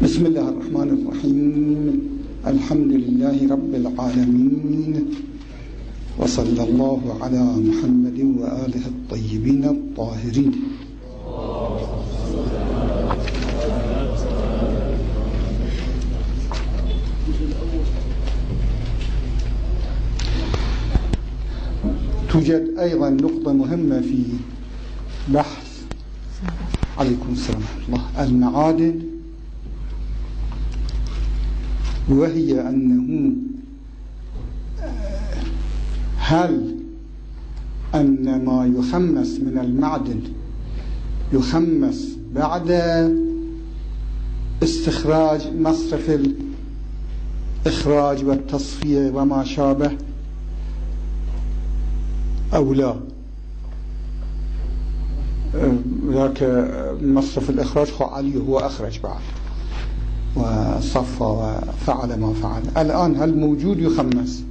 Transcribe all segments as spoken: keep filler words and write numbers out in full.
بسم الله الرحمن الرحيم. الحمد لله رب العالمين، وصلى الله على محمد وآله الطيبين الطاهرين. توجد أيضا نقطة مهمة في بحث عليكم السلام ورحمة الله المعادن، وهي أنه هل أن ما يخمس من المعدن يخمس بعد استخراج مصرف الإخراج والتصفية وما شابه أو لا؟ ذاك مصرف الإخراج خو علي هو أخرج بعد وصفى وفعل ما فعل. الآن هل موجود يخمس؟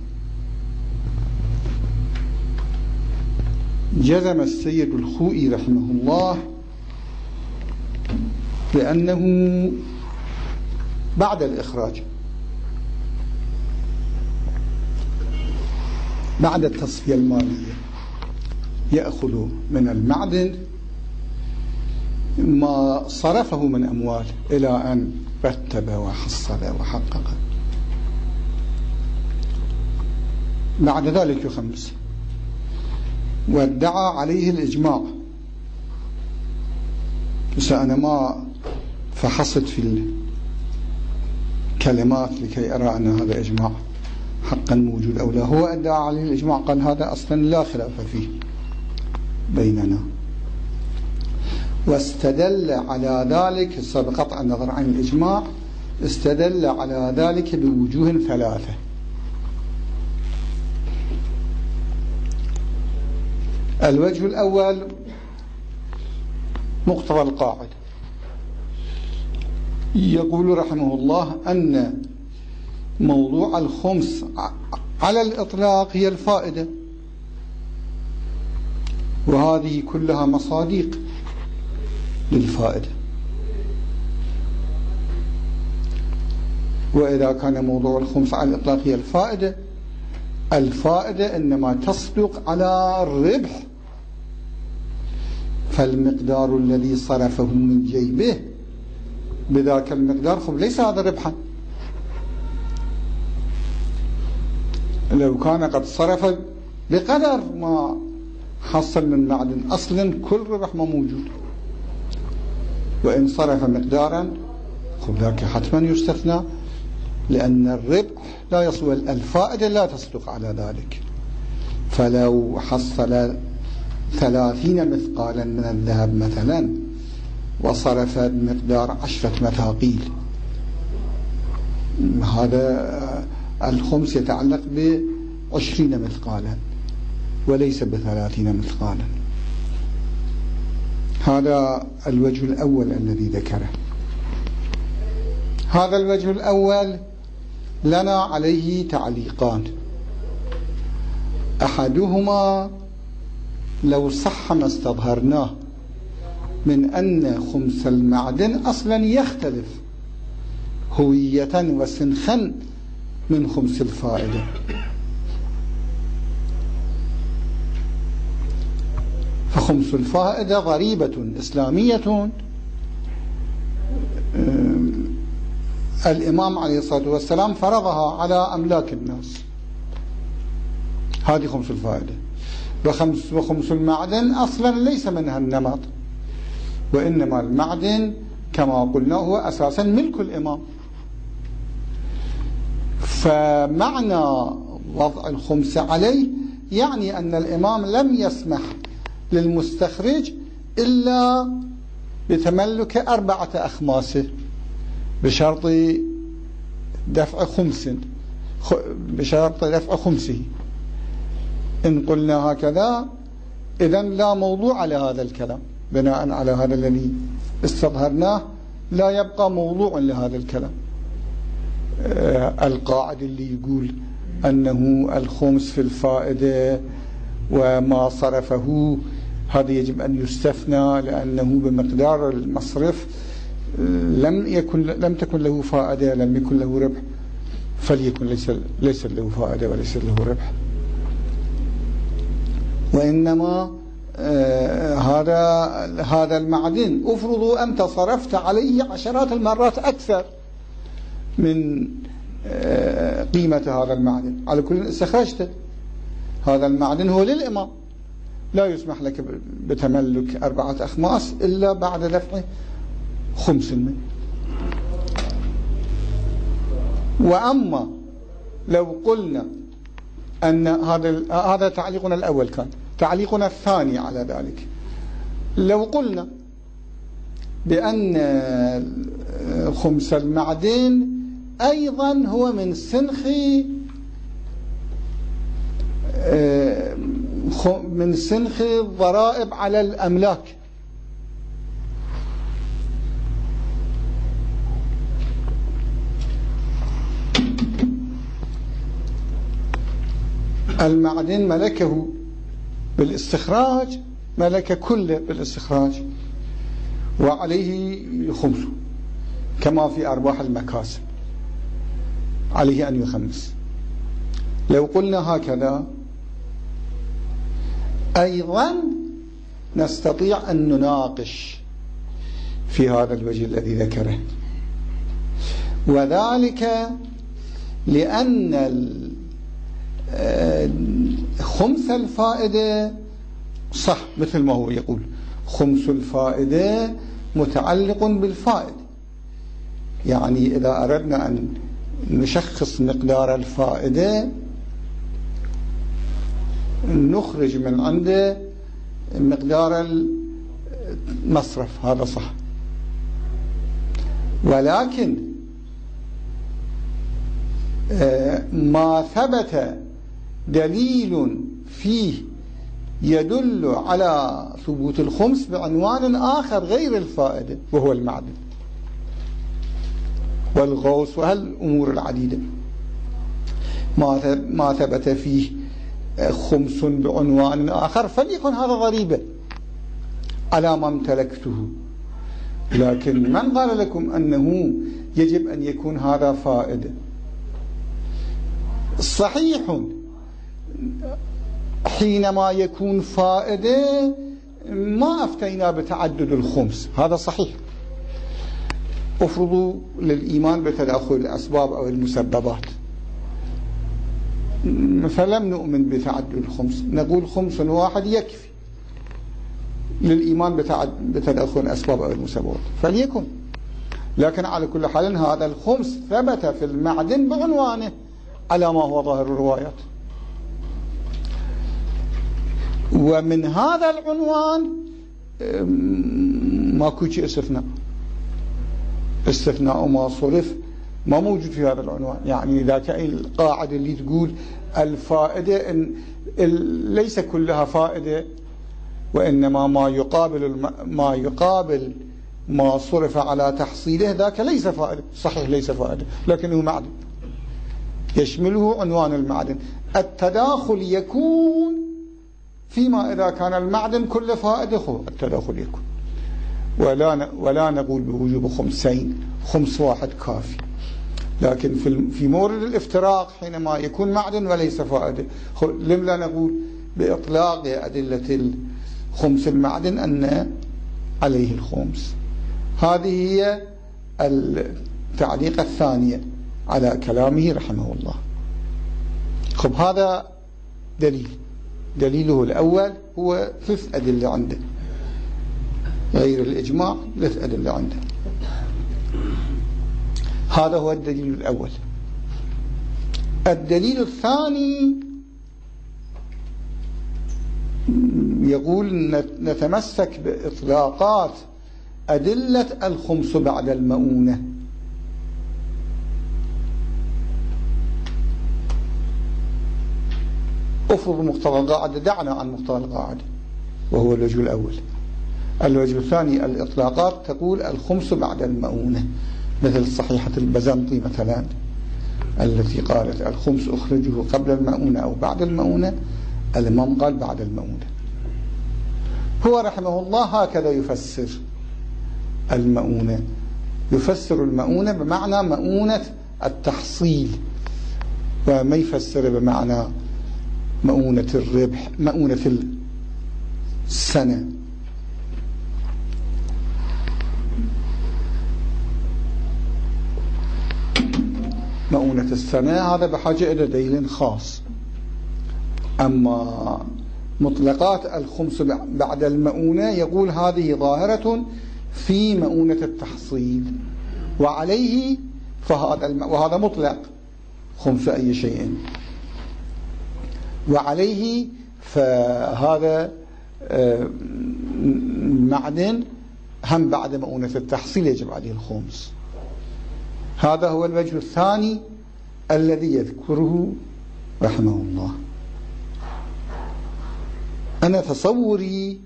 جزم السيد الخوئي رحمه الله بأنه بعد الإخراج، بعد التصفية المالية، يأخذ من المعدن ما صرفه من أموال إلى أن رتب وحصل وحقق، بعد ذلك يخمس. وادعى عليه الإجماع. بس أنا ما فحصت في الكلمات لكي أرى أن هذا إجماع حقا موجود أو لا. هو ادعى عليه الإجماع، قال هذا أصلا لا خلاف فيه بيننا، واستدل على ذلك بقطع النظر عن الإجماع، استدل على ذلك بوجوه ثلاثة. الوجه الأول مقتضى القاعدة، يقول رحمه الله أن موضوع الخمس على الإطلاق هي الفائدة، وهذه كلها مصادق للفائدة. وإذا كان موضوع الخمس على الإطلاق هي الفائدة، الفائدة إنما تصدق على الربح، فالمقدار الذي صرفه من جيبه بذاك المقدار خب ليس هذا ربحا. لو كان قد صرف بقدر ما حصل من معدن أصلا كل ربح ما موجود، وإن صرف مقدارا خب ذاك حتما يستثنى، لأن الربح لا يصل، الفائدة لا تصدق على ذلك. فلو حصل ثلاثين مثقالا من الذهب مثلا وصرف مقدار عشرة مثاقيل، هذا الخمس يتعلق بعشرين مثقالا وليس بثلاثين مثقالا. هذا الوجه الأول الذي ذكره. هذا الوجه الأول لنا عليه تعليقان. أحدهما لو صح ما استظهرناه من أن خمس المعدن أصلا يختلف هوية وسنخا من خمس الفائدة، فخمس الفائدة ضريبة إسلامية الإمام عليه الصلاة والسلام فرضها على أملاك الناس، هذه خمس الفائدة. وخمس, وخمس المعدن أصلا ليس منها النمط، وإنما المعدن كما قلنا هو أساسا ملك الإمام. فمعنى وضع الخمس عليه يعني أن الإمام لم يسمح للمستخرج إلا بتملك أربعة أخماسه بشرط دفع خمس، بشرط دفع خمسه. إن قلنا هكذا إذن لا موضوع على هذا الكلام، بناء على هذا الذي استظهرناه لا يبقى موضوع لهذا الكلام. آه القاعد اللي يقول أنه الخمس في الفائدة وما صرفه هذا يجب أن يستثنى لأنه بمقدار المصرف لم يكن لم تكن له فائدة، لم يكن له ربح، فليكن ليس ليس له فائدة وليس له ربح. وإنما آه هذا هذا المعدن افرضوا أنت صرفت عليه عشرات المرات أكثر من آه قيمة هذا المعدن، على كل استخرجته. هذا المعدن هو للإمام، لا يسمح لك بتملك أربعة أخماس إلا بعد دفع خمس منه. وأما لو قلنا أن هذا هذا تعليقنا الأول، كان تعليقنا الثاني على ذلك، لو قلنا بأن خمس المعدن أيضا هو من سنخ من سنخ الضرائب على الأملاك، المعدن ملكه بالاستخراج، ملك كله بالاستخراج وعليه خمسه، كما في أرباح المكاسب عليه أن يخمس. لو قلنا هكذا أيضا نستطيع أن نناقش في هذا الوجه الذي ذكره، وذلك لأن خمس الفائدة صح مثل ما هو يقول، خمس الفائدة متعلق بالفائدة. يعني إذا أردنا أن نشخص مقدار الفائدة نخرج من عنده مقدار المصرف، هذا صح. ولكن ما ثبت دليل فيه يدل على ثبوت الخمس بعنوان آخر غير الفائدة، وهو المعدن والغوص وهالأمور العديدة، ما ثبت فيه خمس بعنوان آخر فليكن هذا ضريبة على ما امتلكته. لكن من قال لكم أنه يجب أن يكون هذا فائدة؟ صحيح حينما يكون فائدة ما أفتينا بتعدد الخمس، هذا صحيح. افرضوا للإيمان بتداخل الأسباب أو المسببات، فلم نؤمن بتعدد الخمس، نقول خمس واحد يكفي للإيمان بتداخل الأسباب أو المسببات، فليكن. لكن على كل حال هذا الخمس ثبت في المعدن بعنوانه على ما هو ظاهر الروايات، ومن هذا العنوان ماكو شيء استثناء، استثناء ما صرف ما موجود في هذا العنوان. يعني ذاك القاعدة اللي تقول الفائدة إن ليس كلها فائدة، وإنما ما يقابل ما يقابل ما صرف على تحصيله ذاك ليس فائدة. صحيح ليس فائدة، لكنه معدن يشمله عنوان المعدن. التداخل يكون فيما إذا كان المعدن كله فائدة، خو التداخل يكون، ولا ولا نقول بوجوب خمسين، خمس واحد كافي. لكن في في مورد الافتراق حينما يكون معدن وليس فائدة، لم لا نقول بإطلاق أدلة الخمس المعدن أن عليه الخمس. هذه هي التعليق الثانية على كلامه رحمه الله. خب هذا دليل، دليله الأول هو ثلاث أدلة عنده غير الإجماع، ثلاث أدلة عنده. هذا هو الدليل الأول. الدليل الثاني يقول نتمسك بإطلاقات أدلة الخمس بعد المؤونة. أفرض مقتضى القاعدة، دعنا عن مقتضى القاعدة وهو الوجه الأول. الوجه الثاني الإطلاقات تقول الخمس بعد المؤونة، مثل صحيحة البزنطي مثلا التي قالت الخمس أخرجه قبل المؤونة أو بعد المؤونة، الإمام قال بعد المؤونة. هو رحمه الله هكذا يفسر المؤونة، يفسر المؤونة بمعنى مؤونة التحصيل، وما يفسر بمعنى مؤونة الربح، مؤونة السنة. مؤونة السنة هذا بحاجة إلى دليل خاص. أما مطلقات الخمس بعد المؤونة يقول هذه ظاهرة في مؤونة التحصيل، وعليه فهذا الم... وهذا مطلق خمس أي شيء، وعليه فهذا معدن هم بعد مؤونة التحصيل يجب عليه الخمس. هذا هو الوجه الثاني الذي يذكره رحمه الله. أنا تصوري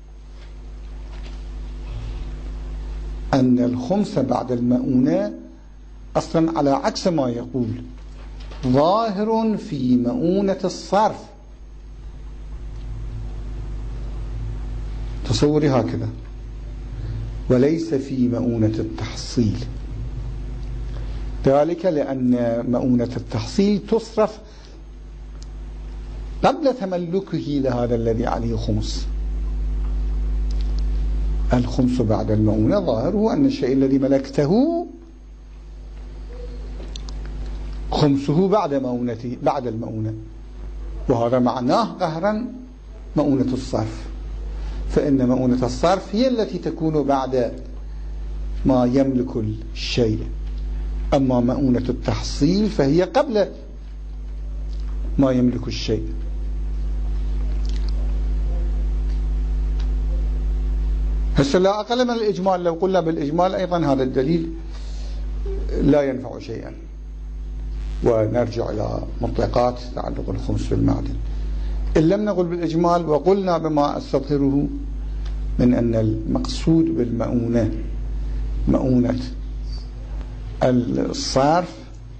أن الخمس بعد المؤونة أصلا على عكس ما يقول ظاهر في مؤونة الصرف، تصوري هكذا، وليس في مؤونة التحصيل. ذلك لأن مؤونة التحصيل تصرف قبل تملكه لهذا الذي عليه خمس. الخمس بعد المؤونة ظاهره أن الشيء الذي ملكته خمسه بعد مؤونته بعد المؤونة، وهذا معناه قهرا مؤونة الصرف، فإن مؤونة الصرف هي التي تكون بعد ما يملك الشيء، أما مؤونة التحصيل فهي قبل ما يملك الشيء. هسه لا أقل من الإجمال، لو قلنا بالإجمال أيضا هذا الدليل لا ينفع شيئا، ونرجع إلى مطلقات تعلق الخمس بالمعدن. إن لم نقل بالإجمال وقلنا بما أستظهره من أن المقصود بالمؤونة مؤونة الصرف،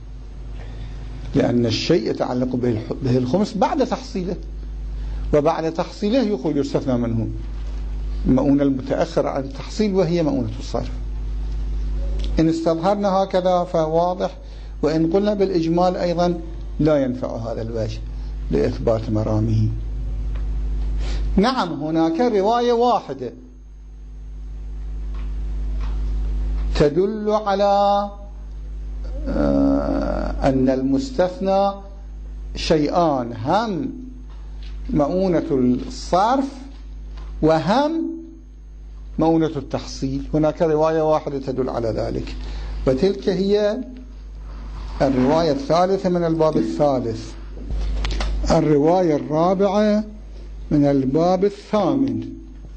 لأن الشيء يتعلق به الخمس بعد تحصيله، وبعد تحصيله يقول يستثنى منه المؤونة المتأخرة عن التحصيل وهي مؤونة الصرف. إن استظهرنا هكذا فواضح، وإن قلنا بالإجمال أيضا لا ينفع هذا الوجه لإثبات مرامه. نعم هناك رواية واحدة تدل على أن المستثنى شيئان، هم مؤونة الصرف وهم مؤونة التحصيل. هناك رواية واحدة تدل على ذلك، وتلك هي الرواية الثالثة من الباب الثالث. الرواية الرابعة من الباب الثامن.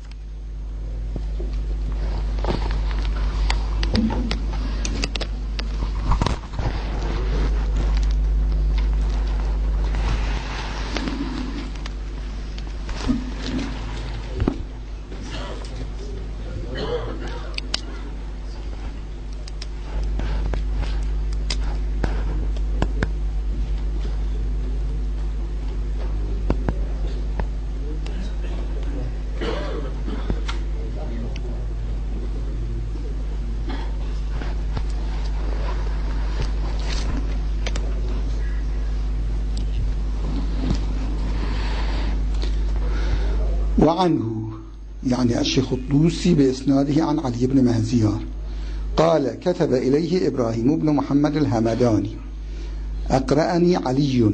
وعنه يعني الشيخ الطوسي بإسناده عن علي بن مهزيار قال: كتب إليه إبراهيم بن محمد الهمداني: أقرأني علي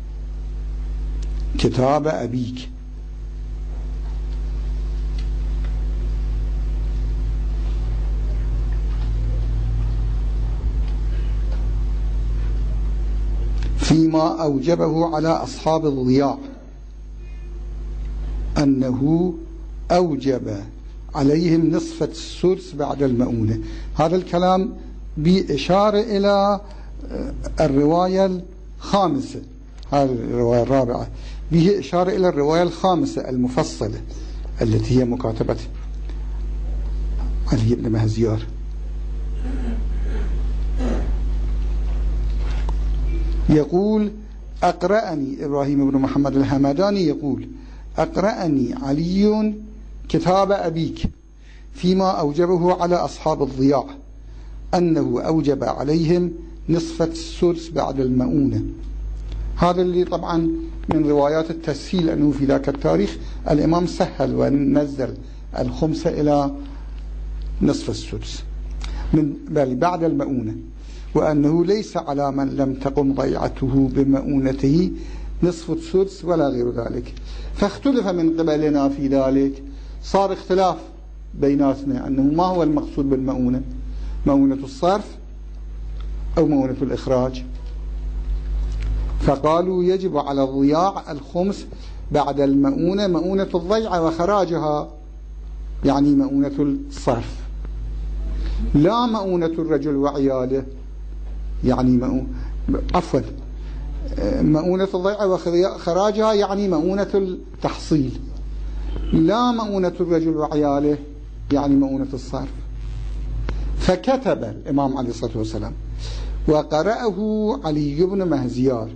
كتاب أبيك، فيما أوجبه على أصحاب الضياع، أنه أوجب عليهم نصف السدس بعد المؤونة. هذا الكلام بإشارة إلى الرواية الخامسة، هذه الرواية الرابعة به إشارة إلى الرواية الخامسة المفصلة التي هي مكاتبة علي بن مهزيار. يقول: أقرأني إبراهيم بن محمد الهمداني يقول: أقرأني علي كتاب أبيك فيما أوجبه على أصحاب الضياع، أنه أوجب عليهم نصف السدس بعد المؤونة. هذا اللي طبعا من روايات التسهيل، أنه في ذاك التاريخ الإمام سهل ونزل الخمسة إلى نصف السدس من بل بعد المؤونة، وأنه ليس على من لم تقم ضيعته بمؤونته نصف السدس ولا غير ذلك. فاختلف من قبلنا في ذلك، صار اختلاف بيناتنا أنه ما هو المقصود بالمؤونة، مؤونة الصرف أو مؤونة الإخراج. فقالوا يجب على الضياع الخمس بعد المؤونة، مؤونة الضيعة وخراجها يعني مؤونة الصرف، لا مؤونة الرجل وعياله يعني مؤونة عفوا مؤونة الضيعة وخراجها يعني مؤونة التحصيل، لا مؤونة الرجل وعياله يعني مؤونة الصرف. فكتب الإمام عليه الصلاة والسلام وقرأه علي بن مهزيار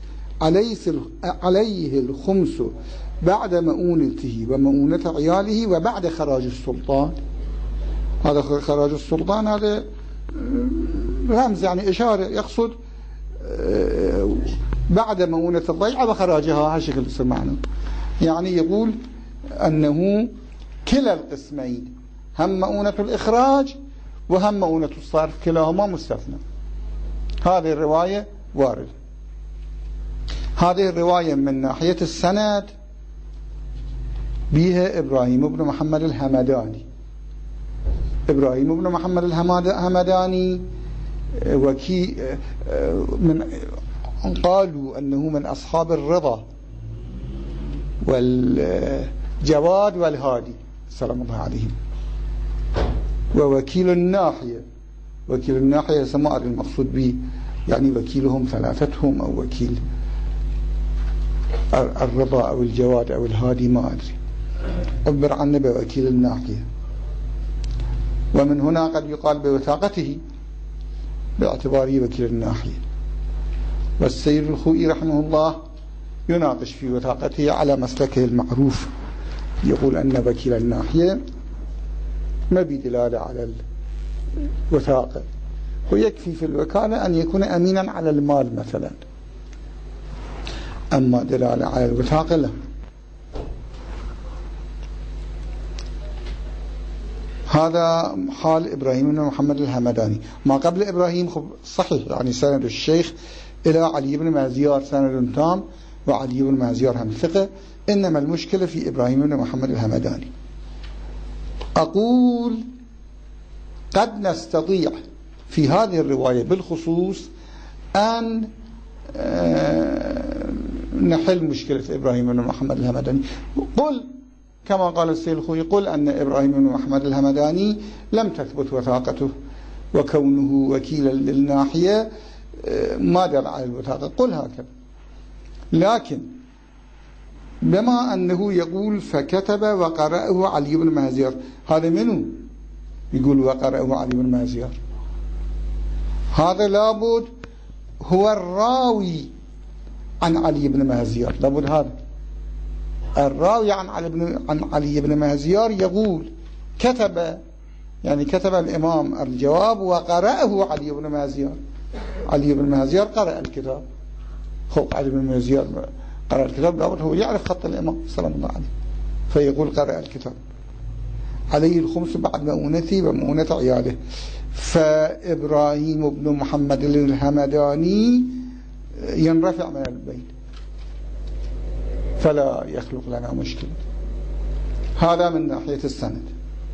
عليه الخمس بعد مؤونته ومؤونة عياله وبعد خراج السلطان. هذا خراج السلطان هذا رمز يعني إشارة، يقصد بعد مؤونة الضيعة وخراجها، هالشكل يصير معنى. يعني يقول أنه كلا القسمين، هم مؤونة الإخراج وهم مؤونة الصرف، كلاهما مستثنى. هذه الرواية وارد. هذه الرواية من ناحية السند بها إبراهيم بن محمد الهمداني. إبراهيم بن محمد الهمداني وكي من قالوا أنه من أصحاب الرضا والجواد والهادي سلام الله عليهم. ووكيل الناحية، وكيل الناحية سماء المقصود به يعني وكيلهم ثلاثتهم أو وكيل الرضا أو الجواد أو الهادي ما أدري، عبر عنه بوكيل الناحية. ومن هنا قد يقال بوثاقته باعتباره وكيل الناحية. والسيد الخوئي رحمه الله يناقش في وثاقته على مسلكه المعروف، يقول أن وكيل الناحية ما بدلالة على الوثاقة، ويكفي في الوكالة أن يكون أمينا على المال مثلا، أما دلالة على الوثاقة لا. هذا حال إبراهيم بن محمد الهمداني. ما قبل إبراهيم صحيح يعني سند الشيخ إلى علي بن مهزيار سند تام، وعلي بن مهزيار هم ثقة، إنما المشكلة في إبراهيم بن محمد الهمداني. أقول قد نستطيع في هذه الرواية بالخصوص أن نحل مشكلة إبراهيم بن محمد الهمداني. قل كما قال السيد الخوئي، قل أن إبراهيم بن محمد الهمداني لم تثبت وثاقته، وكونه وكيلا للناحية ما دل على الوثاقة، قل هكذا. لكن بما أنه يقول فكتب وقرأه علي بن مهزيار، هذا منه يقول وقرأه علي بن مهزيار؟ هذا لابد هو الراوي عن علي بن مهزيار، لابد هذا الراوي عن علي بن عن علي بن مهزيار يقول كتب، يعني كتب الإمام الجواب وقرأه علي بن مهزيار. علي بن مهزيار قرأ الكتاب، خب علي بن مهزيار قرأ الكتاب، لابد هو يعرف خط الإمام سلام الله عليه، فيقول قرأ الكتاب عليه الخمس بعد مؤونته ومؤونة عياله. فإبراهيم بن محمد الهمداني ينرفع من البيت فلا يخلق لنا مشكلة. هذا من ناحية السند.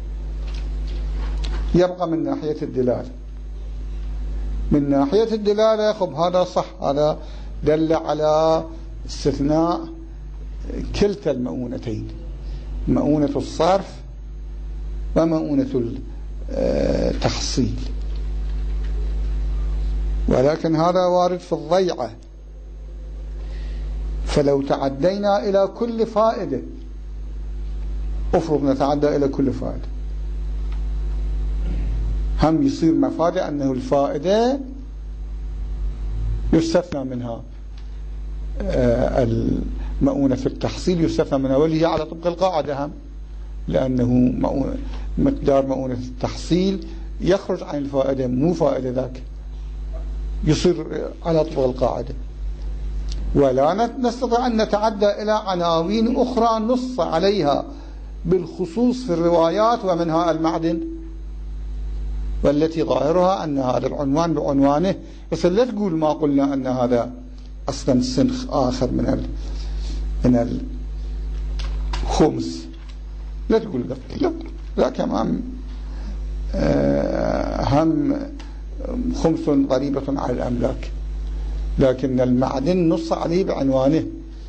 يبقى من ناحية الدلالة. من ناحية الدلالة خب هذا صح، هذا دل على استثناء كلتا المؤونتين، مؤونة الصرف ومؤونة التحصيل. ولكن هذا وارد في الضيعة، فلو تعدينا إلى كل فائدة، أفرض نتعدى إلى كل فائدة، هم يصير مفادة أنه الفائدة يستثنى منها المؤونة في التحصيل، يستثنى منها، واللي هي على طبق القاعدة هم، لأنه مقدار مؤونة التحصيل يخرج عن الفائدة، مو فائدة ذاك، يصير على طبق القاعدة. ولا نستطيع أن نتعدى إلى عناوين أخرى نص عليها بالخصوص في الروايات ومنها المعدن، والتي ظاهرها أن هذا العنوان بعنوانه، بس لا تقول ما قلنا أن هذا أصلا سنخ آخر من ال من الخمس، لا تقول لا لا كمان هم خمس غريبة على الأملاك، لكن المعدن نص عليه بعنوانه،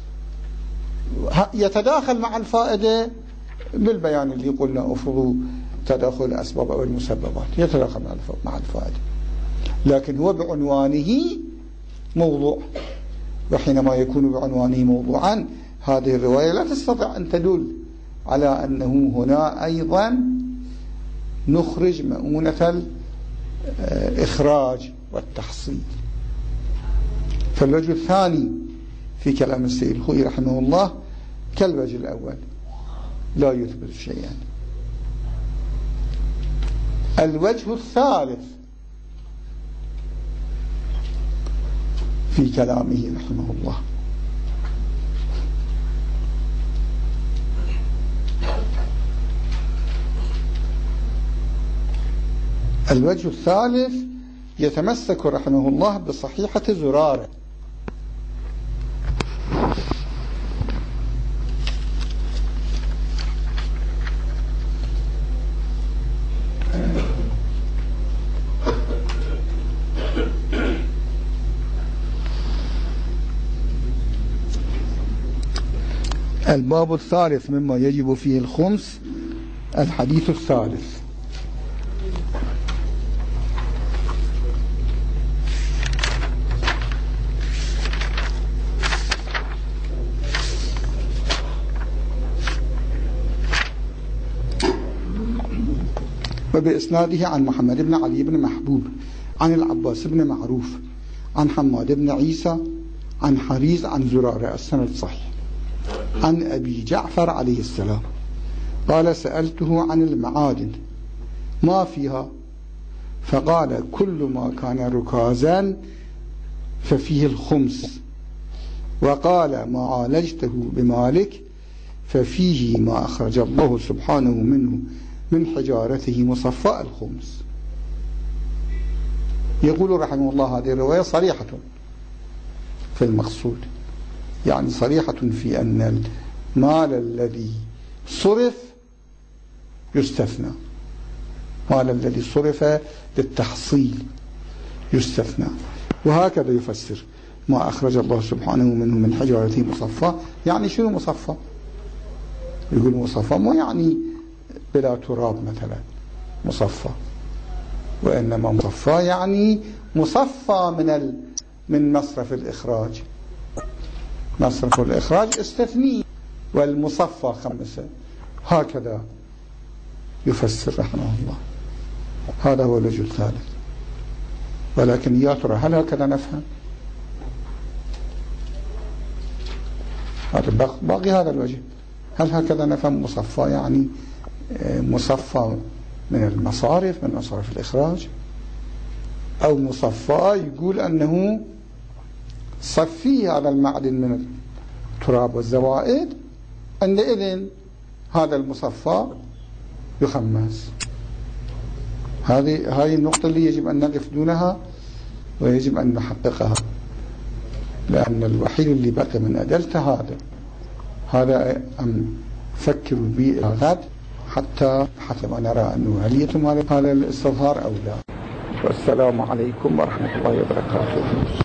يتداخل مع الفائدة بالبيان اللي قلنا أفرضوا تداخل الأسباب أو المسببات، يتداخل مع الفائدة، لكن هو بعنوانه موضوع. وحينما يكون بعنوانه موضوعا هذه الرواية لا تستطيع أن تدل على أنه هنا أيضا نخرج مؤونة الإخراج والتحصيل. فالوجه الثاني في كلام السيد الخوئي رحمه الله كالوجه الأول، لا يثبت شيئا. الوجه الثالث في كلامه رحمه الله الوجه الثالث يتمسك رحمه الله بصحيحة زرارة. الباب الثالث مما يجب فيه الخمس، الحديث الثالث. وبإسناده عن محمد بن علي بن محبوب عن العباس بن معروف عن حماد بن عيسى عن حريز عن زرارة، السند صحيح، عن أبي جعفر عليه السلام قال: سألته عن المعادن ما فيها، فقال: كل ما كان ركازا ففيه الخمس، وقال: ما عالجته بمالك ففيه ما أخرج الله سبحانه منه من حجارته مصفى الخمس. يقول رحمه الله هذه الرواية صريحة في المقصود، يعني صريحة في أن المال الذي صرف يستثنى، مال الذي صرف للتحصيل يستثنى. وهكذا يفسر ما أخرج الله سبحانه منه من حجارته مصفى. يعني شنو مصفى؟ يقول مصفى مو يعني بلا تراب مثلا مصفى، وإنما مصفى يعني مصفى من ال... من مصرف الإخراج. مصرف الإخراج استثني، والمصفى خمسة. هكذا يفسر رحمه الله. هذا هو الوجه الثالث. ولكن يا ترى هل هكذا نفهم؟ هذا باقي هذا الوجه، هل هكذا نفهم مصفى يعني مصفى من المصارف، من مصارف الإخراج، أو مصفى يقول أنه صفي هذا المعدن من التراب والزوائد، عندئذ هذا المصفى يخمس. هذه هذه النقطة اللي يجب أن نقف دونها ويجب أن نحققها، لأن الوحيد اللي بقي من أدلته هذا هذا أم فكروا به إلى غد حتى حسب ما نرى أنه هل يتم هذا الاستظهار أو لا. والسلام عليكم ورحمة الله وبركاته.